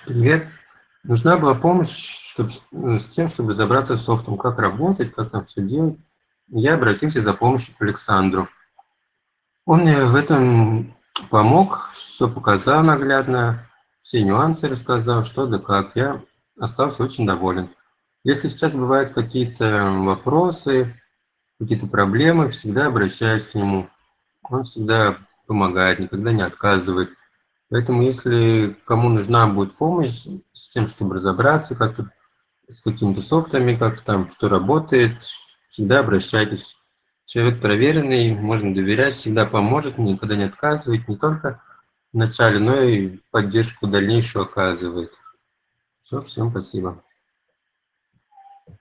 Привет. Нужна была помощь с тем, чтобы разобраться с софтом, как работать, как там все делать. Я обратился за помощью к Александру. Он мне в этом помог, все показал наглядно, все нюансы рассказал, что да как. Я остался очень доволен. Если сейчас бывают какие-то вопросы, какие-то проблемы, всегда обращаюсь к нему. Он всегда помогает, никогда не отказывает. Поэтому, если кому нужна будет помощь с тем, чтобы разобраться, как тут с какими-то софтами, как там, что работает, всегда обращайтесь. Человек проверенный, можно доверять, всегда поможет, никогда не отказывает, не только в начале, но и поддержку дальнейшую оказывает. Все, всем спасибо.